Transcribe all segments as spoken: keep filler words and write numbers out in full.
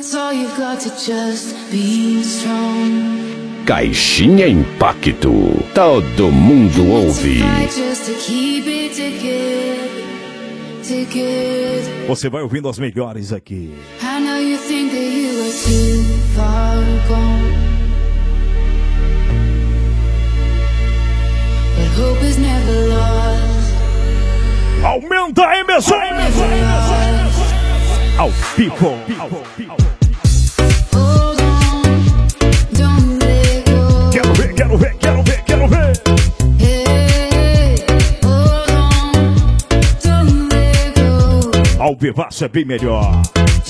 Caixinha Impacto, todo mundo ouve. Você vai ouvindo as melhores aqui. Aumenta a emoção. Ao people. Quero ver, quero ver, quero ver, quero ver. Ao vivaço é bem melhor.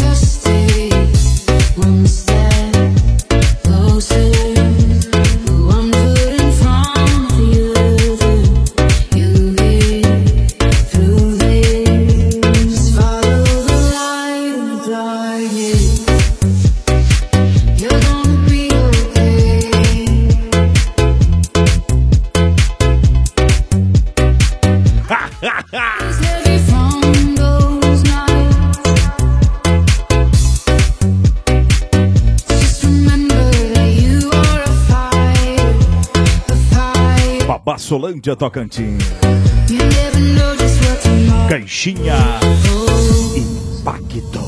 Solândia, Tocantins. Caixinha Impacto.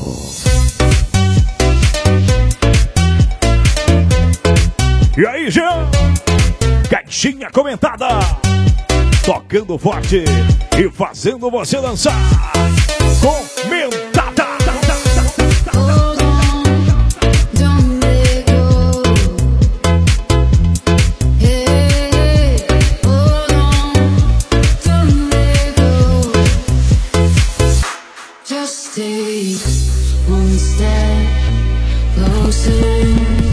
E aí, Jean? Caixinha comentada. Tocando forte e fazendo você dançar. Comentada. One step closer.